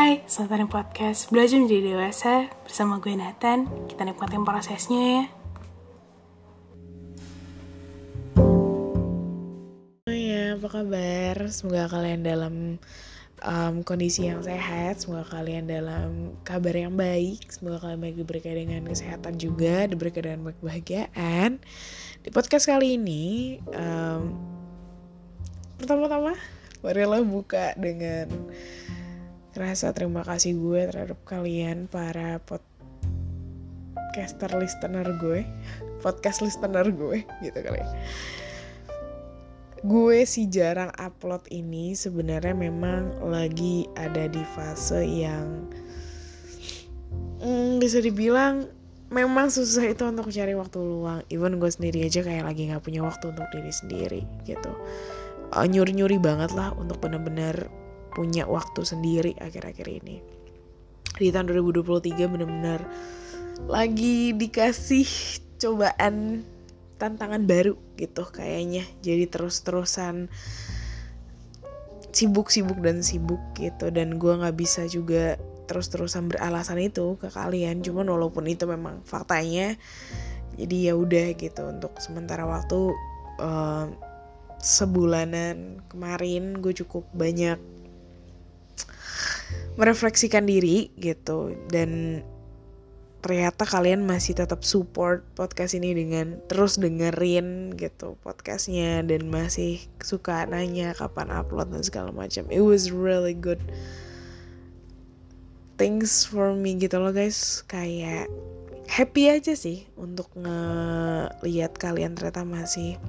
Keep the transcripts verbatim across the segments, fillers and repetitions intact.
Hai, selamat datang di podcast Belajar Menjadi Dewasa bersama gue Nathan. Kita nikmatin prosesnya ya. Oh ya, apa kabar? Semoga kalian dalam um, kondisi yang sehat. Semoga kalian dalam kabar yang baik. Semoga kalian baik diberikan dengan kesehatan juga, diberikan dengan kebahagiaan. Di podcast kali ini, um, pertama-tama, marilah buka dengan rasa terima kasih gue terhadap kalian para podcaster listener gue, podcast listener gue, gitu kali ya. Gue sih jarang upload ini, sebenarnya memang lagi ada di fase yang hmm, bisa dibilang memang susah itu untuk cari waktu luang. Even gue sendiri aja kayak lagi gak punya waktu untuk diri sendiri gitu. uh, Nyuri-nyuri banget lah untuk benar-benar punya waktu sendiri akhir-akhir ini. Di tahun dua ribu dua puluh tiga benar-benar lagi dikasih cobaan, tantangan baru gitu kayaknya. Jadi terus-terusan sibuk-sibuk dan sibuk gitu. Dan gue gak bisa juga terus-terusan beralasan itu ke kalian. Cuman walaupun itu memang faktanya, jadi ya udah gitu. Untuk sementara waktu uh, sebulanan kemarin gue cukup banyak merefleksikan diri gitu. Dan ternyata kalian masih tetap support podcast ini dengan terus dengerin gitu podcastnya, dan masih suka nanya kapan upload dan segala macam. It was really good things for me gitu loh guys. Kayak happy aja sih untuk ngeliat kalian ternyata masih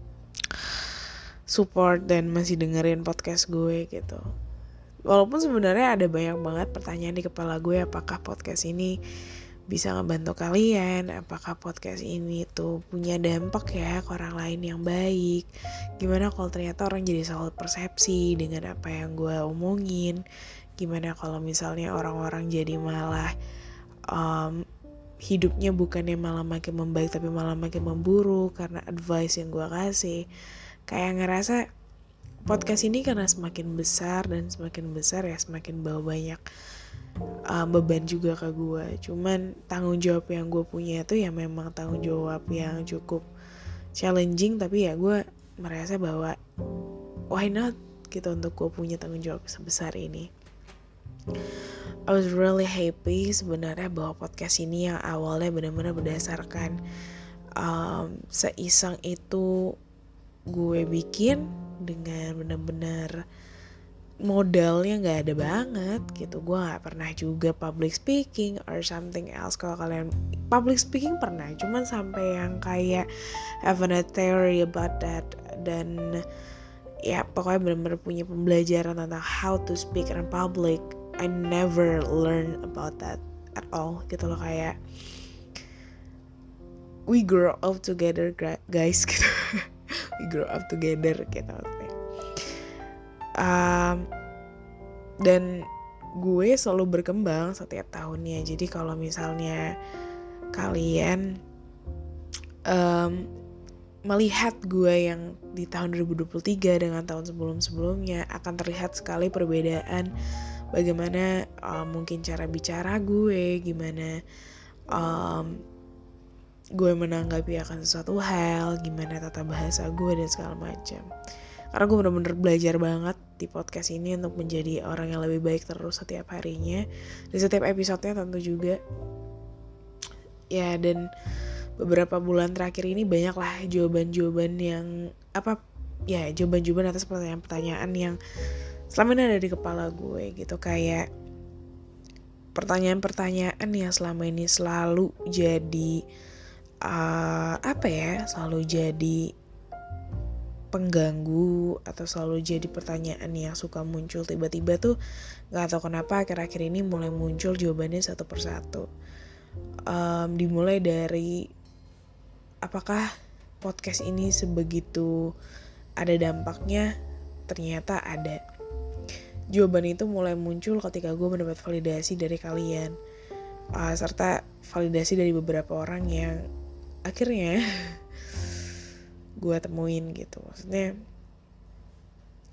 support dan masih dengerin podcast gue gitu. Walaupun sebenarnya ada banyak banget pertanyaan di kepala gue, apakah podcast ini bisa ngebantu kalian, apakah podcast ini tuh punya dampak ya ke orang lain yang baik, gimana kalau ternyata orang jadi salah persepsi dengan apa yang gue omongin, gimana kalau misalnya orang-orang jadi malah um, hidupnya bukannya malah makin membaik tapi malah makin memburuk karena advice yang gue kasih. Kayak ngerasa podcast ini karena semakin besar dan semakin besar ya semakin bawa banyak uh, beban juga ke gue. Cuman tanggung jawab yang gue punya itu ya memang tanggung jawab yang cukup challenging, tapi ya gue merasa bahwa why not gitu untuk gue punya tanggung jawab sebesar ini. I was really happy sebenarnya bahwa podcast ini yang awalnya benar-benar berdasarkan um, seiseng itu gue bikin dengan benar-benar modalnya gak ada banget gitu. Gue gak pernah juga public speaking or something else. Kalau kalian public speaking pernah, cuman sampai yang kayak having a theory about that. Dan ya pokoknya benar-benar punya pembelajaran tentang how to speak in public. I never learn about that at all gitu loh. Kayak we grow up together guys gitu. We grow up together gitu. Um, dan gue selalu berkembang setiap tahunnya. Jadi kalau misalnya kalian um, melihat gue yang di tahun dua ribu dua puluh tiga dengan tahun sebelum-sebelumnya, akan terlihat sekali perbedaan. Bagaimana um, mungkin cara bicara gue, gimana um, gue menanggapi akan sesuatu hal, gimana tata bahasa gue dan segala macam. Karena gue bener-bener belajar banget di podcast ini untuk menjadi orang yang lebih baik terus setiap harinya. Di setiap episodenya tentu juga. Ya, dan beberapa bulan terakhir ini banyaklah jawaban-jawaban yang apa ya jawaban-jawaban atas pertanyaan-pertanyaan yang selama ini ada di kepala gue gitu. Kayak pertanyaan-pertanyaan yang selama ini selalu jadi uh, apa ya selalu jadi pengganggu atau selalu jadi pertanyaan yang suka muncul tiba-tiba tuh. Gak tahu kenapa akhir-akhir ini mulai muncul jawabannya satu persatu. um, Dimulai dari apakah podcast ini sebegitu ada dampaknya. Ternyata ada. Jawaban itu mulai muncul ketika gue mendapat validasi dari kalian, uh, serta validasi dari beberapa orang yang akhirnya gue temuin gitu. Maksudnya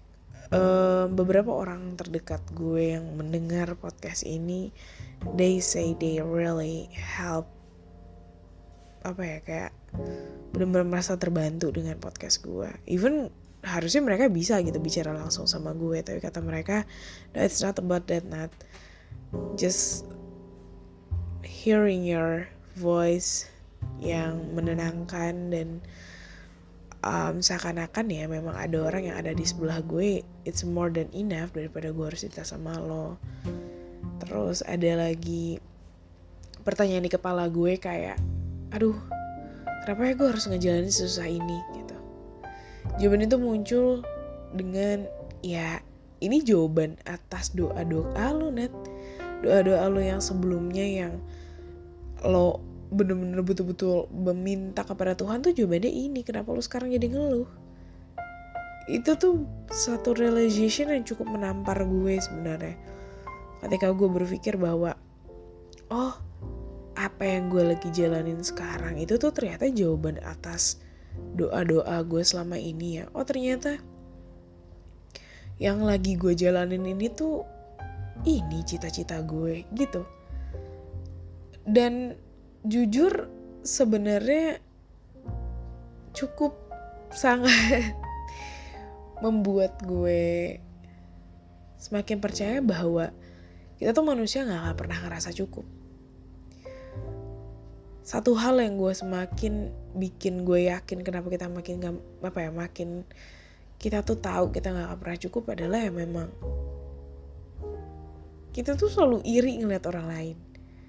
um, beberapa orang terdekat gue yang mendengar podcast ini, they say they really help, apa ya, kayak benar-benar merasa terbantu dengan podcast gue. Even harusnya mereka bisa gitu bicara langsung sama gue, tapi kata mereka, no, it's not about that, not just hearing your voice yang menenangkan dan um, seakan-akan ya memang ada orang yang ada di sebelah gue, it's more than enough daripada gue harus cerita sama lo. Terus ada lagi pertanyaan di kepala gue kayak, aduh, kenapa ya gue harus ngejalanin susah ini gitu. Jawaban itu muncul dengan, ya ini jawaban atas doa-doa lo, Nat. Doa-doa lo yang sebelumnya yang lo bener-bener betul-betul meminta kepada Tuhan tuh jawabannya ini. Kenapa lo sekarang jadi ngeluh? Itu tuh satu realization yang cukup menampar gue sebenarnya. Ketika gue berpikir bahwa, oh, apa yang gue lagi jalanin sekarang itu tuh ternyata jawaban atas doa-doa gue selama ini ya. Oh, ternyata yang lagi gue jalanin ini tuh ini cita-cita gue gitu. Dan jujur sebenarnya cukup sangat membuat gue semakin percaya bahwa kita tuh manusia gak akan pernah ngerasa cukup. Satu hal yang gue semakin bikin gue yakin kenapa kita makin gak, apa ya, makin kita tuh tahu kita gak akan pernah cukup adalah ya memang kita tuh selalu iri ngeliat orang lain.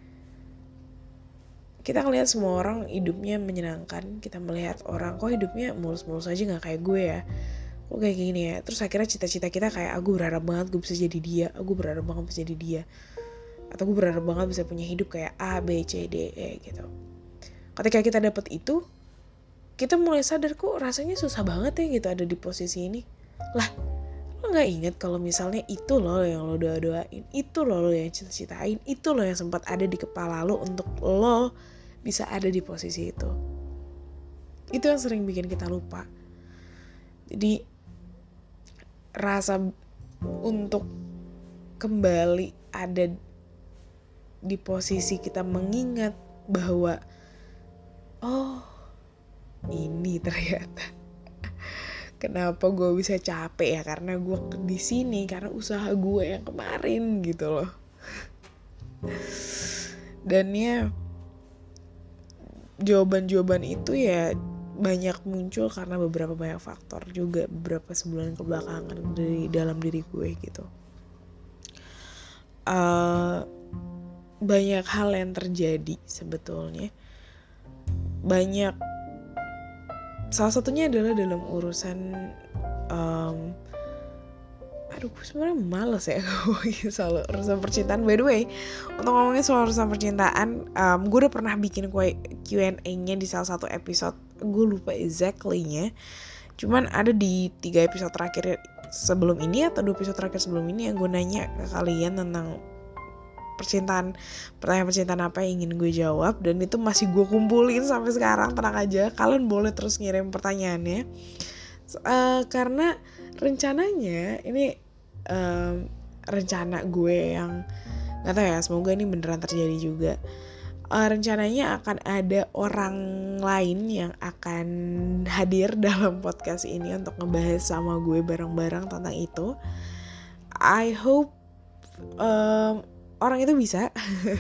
Kita ngelihat semua orang hidupnya menyenangkan, kita melihat orang kok hidupnya mulus-mulus aja gak kayak gue ya, kok kayak gini ya. Terus akhirnya cita-cita kita kayak, aku berharap banget gue bisa jadi dia, aku berharap banget bisa jadi dia, atau gue berharap banget bisa punya hidup kayak A, B, C, D, E gitu. Ketika kita dapet itu, kita mulai sadar kok rasanya susah banget ya gitu ada di posisi ini. Lah, lo gak inget kalau misalnya itu loh yang lo doa-doain, itu loh lo yang cita-citain, itu loh yang sempat ada di kepala lo untuk lo bisa ada di posisi itu. Itu yang sering bikin kita lupa. Jadi rasa untuk kembali ada di posisi kita mengingat bahwa oh, ini ternyata kenapa gue bisa capek ya, karena gue di sini karena usaha gue yang kemarin gitu loh. Dan ya jawaban-jawaban itu ya banyak muncul karena beberapa banyak faktor juga beberapa sebulan kebelakangan dari dalam diri gue gitu. Uh, banyak hal yang terjadi sebetulnya. Banyak, salah satunya adalah dalam urusan um, aduh gue sebenarnya males ya ngomongin soal urusan percintaan. By the way, untuk ngomongin soal urusan percintaan, um, gue udah pernah bikin Q and A-nya di salah satu episode. Gue lupa exactly-nya, cuman ada di tiga episode terakhir sebelum ini atau dua episode terakhir sebelum ini yang gue nanya ke kalian tentang percintaan, pertanyaan percintaan apa yang ingin gue jawab, dan itu masih gue kumpulin sampai sekarang. Tenang aja, kalian boleh terus ngirim pertanyaannya, uh, karena rencananya ini um, rencana gue yang nggak tahu ya, semoga ini beneran terjadi juga. Uh, rencananya akan ada orang lain yang akan hadir dalam podcast ini untuk ngebahas sama gue bareng-bareng tentang itu. I hope um, orang itu bisa.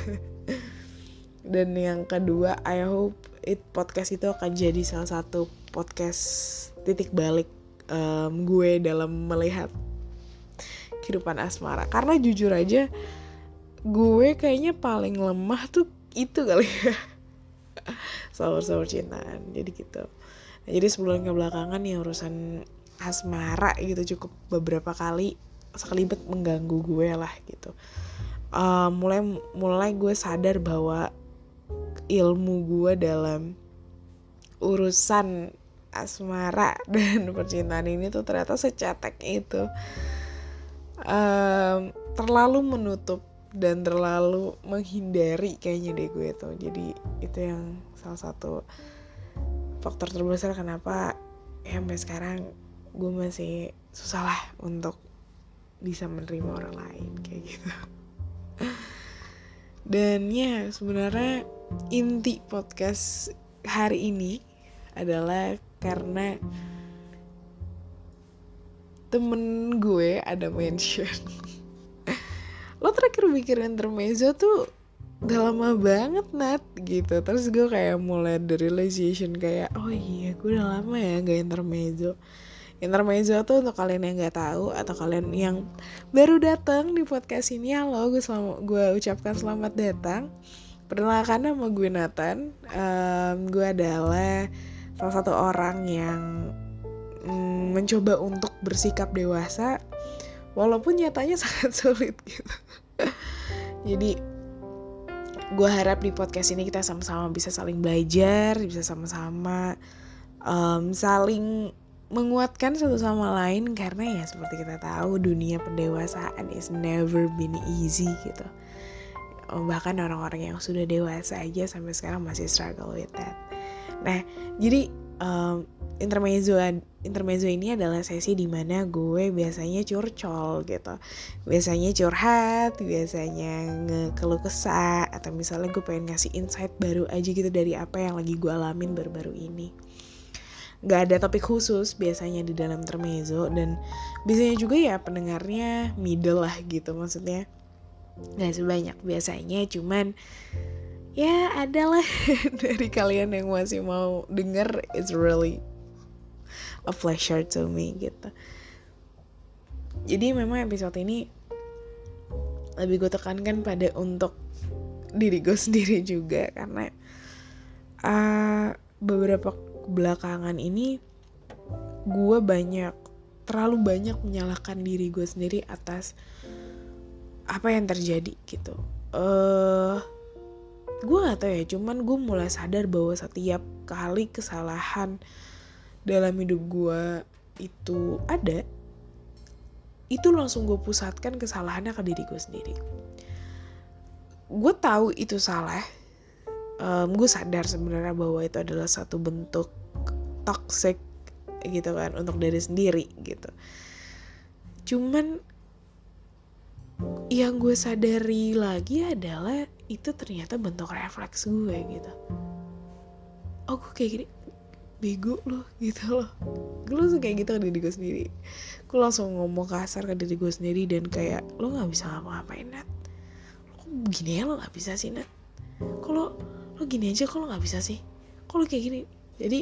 Dan yang kedua, I hope it podcast itu akan jadi salah satu podcast titik balik um, gue dalam melihat kehidupan asmara. Karena jujur aja, gue kayaknya paling lemah tuh itu kali ya, soal percintaan. Jadi gitu. Nah, jadi sebulan kebelakangan ya urusan asmara gitu cukup beberapa kali sekelibet mengganggu gue lah gitu. Uh, mulai mulai gue sadar bahwa ilmu gue dalam urusan asmara dan percintaan ini tuh ternyata secetek itu, um, terlalu menutup dan terlalu menghindari kayaknya deh gue tuh. Jadi itu yang salah satu faktor terbesar kenapa ya sampai sekarang gue masih susah lah untuk bisa menerima orang lain kayak gitu. Dan ya sebenarnya inti podcast hari ini adalah karena temen gue ada mention lo terakhir bikin intermezzo tuh udah lama banget Nat gitu. Terus gue kayak mulai dari realization kayak oh iya gue udah lama ya gak intermezzo. Intermezzo tuh untuk kalian yang gak tahu atau kalian yang baru datang di podcast ini, halo, gue selamat, gue ucapkan selamat datang. Perkenalkan, nama gue Nathan. um, Gue adalah salah satu orang yang mm, mencoba untuk bersikap dewasa walaupun nyatanya sangat sulit gitu. Jadi gue harap di podcast ini kita sama-sama bisa saling belajar, bisa sama-sama um, saling menguatkan satu sama lain. Karena ya seperti kita tahu dunia pendewasaan is never been easy gitu. Bahkan orang-orang yang sudah dewasa aja sampai sekarang masih struggle with that. Nah jadi um, intermezzo intermezzo ini adalah sesi dimana gue biasanya curcol gitu, biasanya curhat, biasanya ngekeluh kesah, atau misalnya gue pengen ngasih insight baru aja gitu dari apa yang lagi gue alamin baru-baru ini. Gak ada topik khusus biasanya di dalam intermezzo, dan biasanya juga ya pendengarnya middle lah gitu, maksudnya gak sebanyak biasanya, cuman ya adalah dari kalian yang masih mau denger, it's really a pleasure to me gitu. Jadi memang episode ini lebih gue tekankan pada untuk diri gue sendiri juga, karena uh, beberapa belakangan ini gue banyak terlalu banyak menyalahkan diri gue sendiri atas apa yang terjadi gitu. Uh, gue gak tahu ya, cuman gue mulai sadar bahwa setiap kali kesalahan dalam hidup gue itu ada, itu langsung gue pusatkan kesalahannya ke diri gue sendiri. Gue tahu itu salah, um, gue sadar sebenarnya bahwa itu adalah satu bentuk toxic gitu kan untuk diri sendiri gitu. Cuman yang gue sadari lagi adalah itu ternyata bentuk refleks gue gitu. Oh gue kayak gini, bego loh gitu loh. Gue langsung kayak gitu ke diri gue sendiri. Gue langsung ngomong kasar ke diri gue sendiri dan kayak, lo gak bisa ngapa-ngapain Nat. Kok gini ya lo gak bisa sih Nat. Kok lo, lo gini aja kok lo gak bisa sih. Kok lo kayak gini. Jadi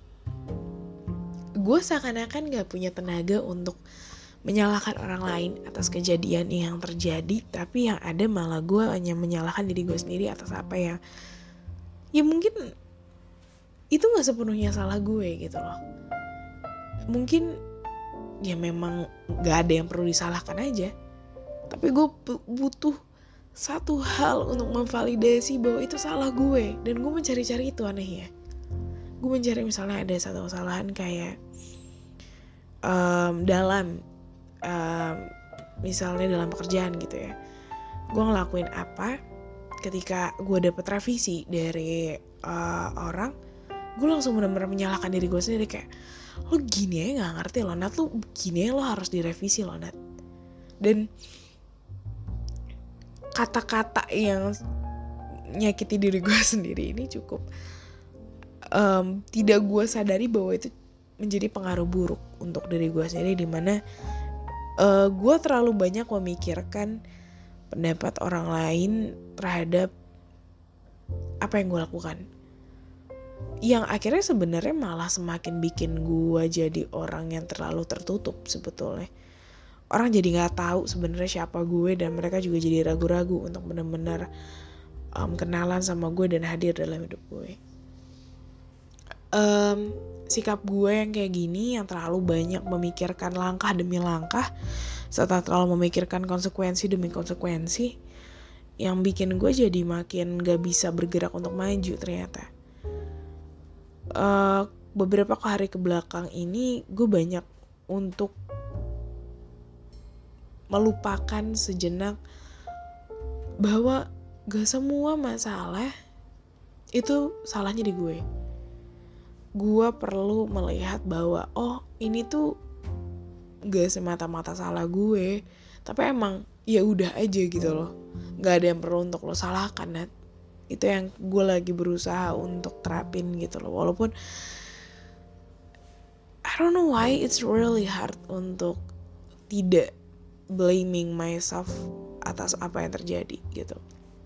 gue seakan-akan gak punya tenaga untuk menyalahkan orang lain atas kejadian yang terjadi, tapi yang ada malah gue hanya menyalahkan diri gue sendiri atas apa yang ya mungkin itu gak sepenuhnya salah gue gitu loh. Mungkin ya memang gak ada yang perlu disalahkan aja, tapi gue butuh satu hal untuk memvalidasi bahwa itu salah gue. Dan gue mencari-cari itu anehnya. Gue mencari misalnya ada satu kesalahan kayak um, dalam Um, misalnya dalam pekerjaan gitu ya, gue ngelakuin apa, ketika gue dapet revisi dari uh, orang, gue langsung benar-benar menyalahkan diri gue sendiri kayak, lo gini ya nggak ngerti lo Nat, lo gini ya lo harus direvisi lo Nat. Dan kata-kata yang nyakiti diri gue sendiri ini cukup um, tidak gue sadari bahwa itu menjadi pengaruh buruk untuk diri gue sendiri, dimana Uh, gue terlalu banyak memikirkan pendapat orang lain terhadap apa yang gue lakukan, yang akhirnya sebenarnya malah semakin bikin gue jadi orang yang terlalu tertutup sebetulnya. Orang jadi nggak tahu sebenarnya siapa gue, dan mereka juga jadi ragu-ragu untuk benar-benar um, kenalan sama gue dan hadir dalam hidup gue. Um, sikap gue yang kayak gini, yang terlalu banyak memikirkan langkah demi langkah serta terlalu memikirkan konsekuensi demi konsekuensi, yang bikin gue jadi makin gak bisa bergerak untuk maju ternyata. Uh, beberapa hari kebelakang ini gue banyak untuk melupakan sejenak bahwa gak semua masalah itu salahnya di gue. Gue perlu melihat bahwa oh ini tuh gak semata-mata salah gue, Tapi emang ya udah aja gitu loh, nggak ada yang perlu untuk lo salahkan, Nat. Itu yang gue lagi berusaha untuk terapin gitu loh. Walaupun I don't know why it's really hard untuk tidak blaming myself atas apa yang terjadi gitu.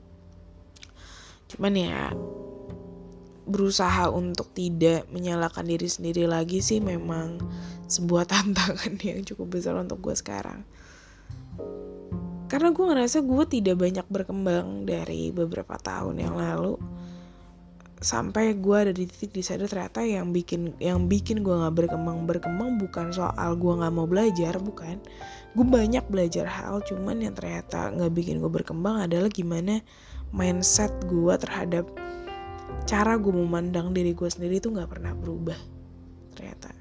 Cuman ya berusaha untuk tidak menyalahkan diri sendiri lagi sih memang sebuah tantangan yang cukup besar untuk gue sekarang. Karena gue ngerasa gue tidak banyak berkembang dari beberapa tahun yang lalu, sampai gue ada di titik di sadar ternyata yang bikin yang bikin gue nggak berkembang berkembang bukan soal gue nggak mau belajar, bukan. Gue banyak belajar hal, cuman yang ternyata nggak bikin gue berkembang adalah gimana mindset gue terhadap cara gue memandang diri gue sendiri itu nggak pernah berubah. Ternyata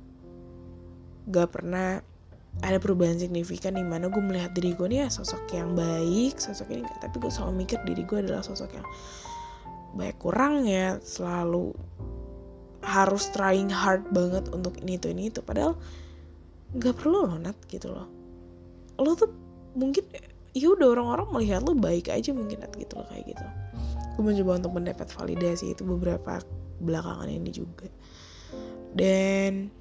nggak pernah ada perubahan signifikan di mana gue melihat diri gue nih ya sosok yang baik, sosok ini enggak, tapi gue selalu mikir diri gue adalah sosok yang banyak kurangnya, selalu harus trying hard banget untuk ini itu ini itu, padahal nggak perlu loh, Nat, gitu loh. Lo tuh mungkin ya udah orang-orang melihat lo baik aja mungkin, Nat, gitu loh, kayak gitu. Gue mencoba untuk mendapat validasi itu beberapa belakangan ini juga, dan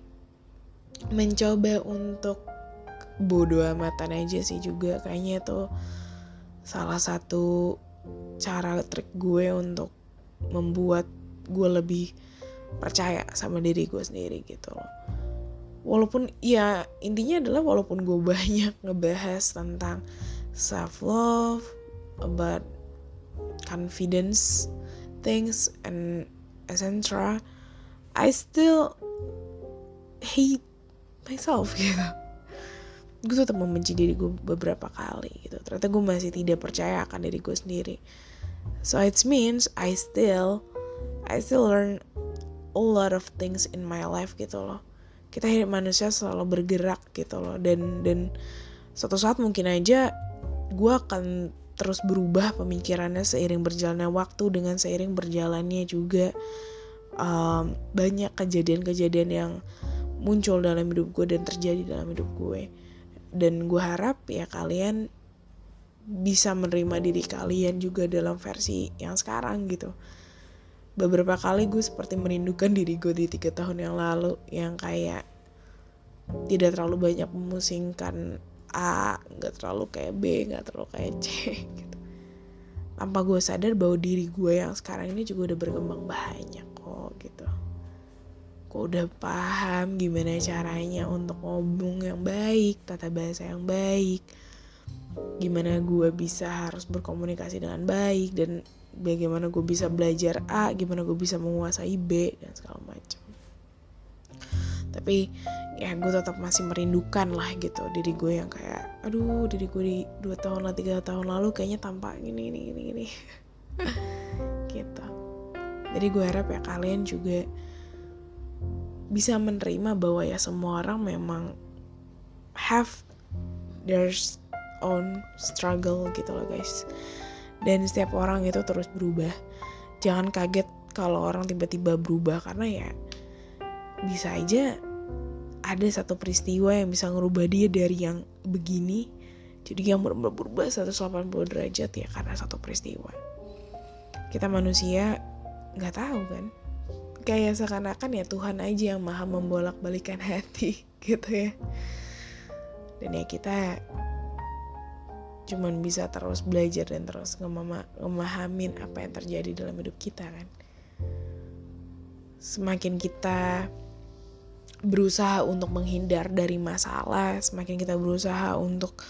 mencoba untuk bodo amatan aja sih juga kayaknya tuh salah satu cara trik gue untuk membuat gue lebih percaya sama diri gue sendiri gitu loh. Walaupun ya intinya adalah walaupun gue banyak ngebahas tentang self love, about confidence things and et cetera, I still hate myself gitu. Gue tetap membenci diri gue beberapa kali gitu. Ternyata gue masih tidak percaya akan diri gue sendiri. So it means I still I still learn a lot of things in my life gitu loh. Kita hidup manusia selalu bergerak gitu loh. Dan dan suatu saat mungkin aja gue akan terus berubah pemikirannya seiring berjalannya waktu, dengan seiring berjalannya juga um, banyak kejadian-kejadian yang muncul dalam hidup gue dan terjadi dalam hidup gue. Dan gue harap ya kalian bisa menerima diri kalian juga dalam versi yang sekarang gitu. Beberapa kali gue seperti merindukan diri gue di tiga tahun yang lalu, yang kayak tidak terlalu banyak memusingkan A, gak terlalu kayak B, gak terlalu kayak C gitu. Tanpa gue sadar bahwa diri gue yang sekarang ini juga udah berkembang banyak kok gitu. Gue udah paham gimana caranya untuk ngomong yang baik, tata bahasa yang baik, gimana gue bisa harus berkomunikasi dengan baik, dan bagaimana gue bisa belajar A, gimana gue bisa menguasai B, dan segala macam. Tapi ya gue tetap masih merindukan lah gitu diri gue yang kayak, aduh diri gue di dua tahun lah, tiga tahun lalu kayaknya tampak gini, gini, gini, gini. Gitu. Jadi gue harap ya kalian juga bisa menerima bahwa ya semua orang memang have their own struggle gitu loh guys. Dan setiap orang itu terus berubah. Jangan kaget kalau orang tiba-tiba berubah, karena ya bisa aja ada satu peristiwa yang bisa ngerubah dia dari yang begini jadi yang benar-benar berubah seratus delapan puluh derajat ya karena satu peristiwa. Kita manusia gak tahu kan. Kayak seakan-akan ya Tuhan aja yang maha membolak-balikan hati gitu ya. Dan ya kita cuman bisa terus belajar dan terus ngemama, ngemahamin apa yang terjadi dalam hidup kita kan. Semakin kita berusaha untuk menghindar dari masalah, semakin kita berusaha untuk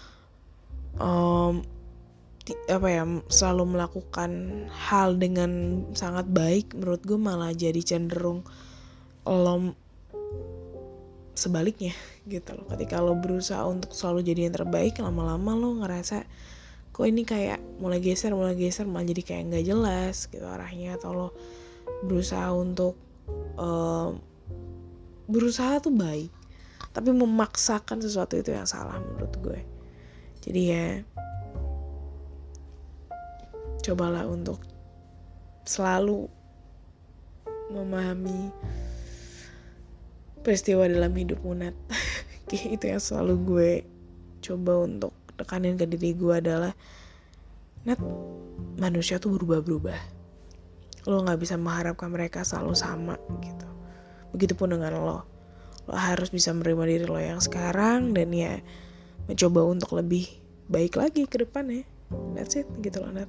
um, apa ya selalu melakukan hal dengan sangat baik, menurut gue malah jadi cenderung lo sebaliknya gitu loh. Ketika lo berusaha untuk selalu jadi yang terbaik, lama-lama lo ngerasa kok ini kayak mulai geser mulai geser malah jadi kayak nggak jelas gitu arahnya. Atau lo berusaha untuk um, berusaha tuh baik tapi memaksakan sesuatu itu yang salah menurut gue. Jadi ya cobalah untuk selalu memahami peristiwa dalam hidupmu, Nat. Itu yang selalu gue coba untuk tekanin ke diri gue adalah, Nat, manusia tuh berubah-berubah. Lo gak bisa mengharapkan mereka selalu sama gitu. Begitupun dengan lo. Lo harus bisa menerima diri lo yang sekarang, dan ya mencoba untuk lebih baik lagi ke depannya. That's it gitu loh, Nat.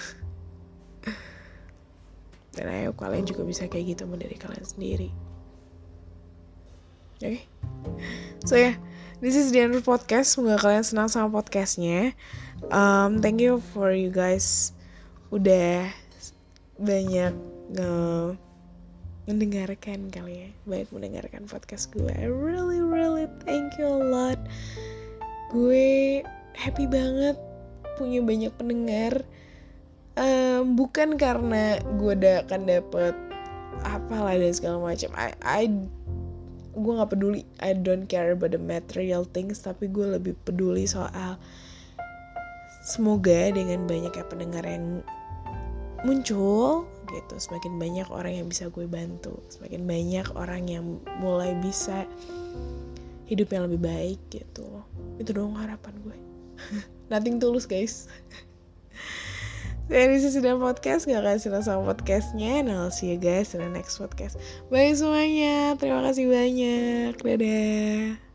Dan ayo kalian juga bisa kayak gitu sama diri kalian sendiri. Oke okay? So ya yeah, this is the end of podcast. Semoga kalian senang sama podcastnya. um, Thank you for you guys udah banyak uh, mendengarkan kali ya. Banyak mendengarkan podcast gue. I really really thank you a lot. Gue happy banget punya banyak pendengar. Um, bukan karena gue udah akan dapet apalah dan segala macam. I, I gue nggak peduli. I don't care about the material things. Tapi gue lebih peduli soal semoga dengan banyaknya pendengar yang muncul gitu, semakin banyak orang yang bisa gue bantu, semakin banyak orang yang mulai bisa hidup yang lebih baik gitu. Itu dong harapan gue. Nothing tulus guys. Dari sisi dan podcast, gak akan senang sama podcastnya. And I'll see you guys in the next podcast. Bye semuanya, terima kasih banyak. Dadah.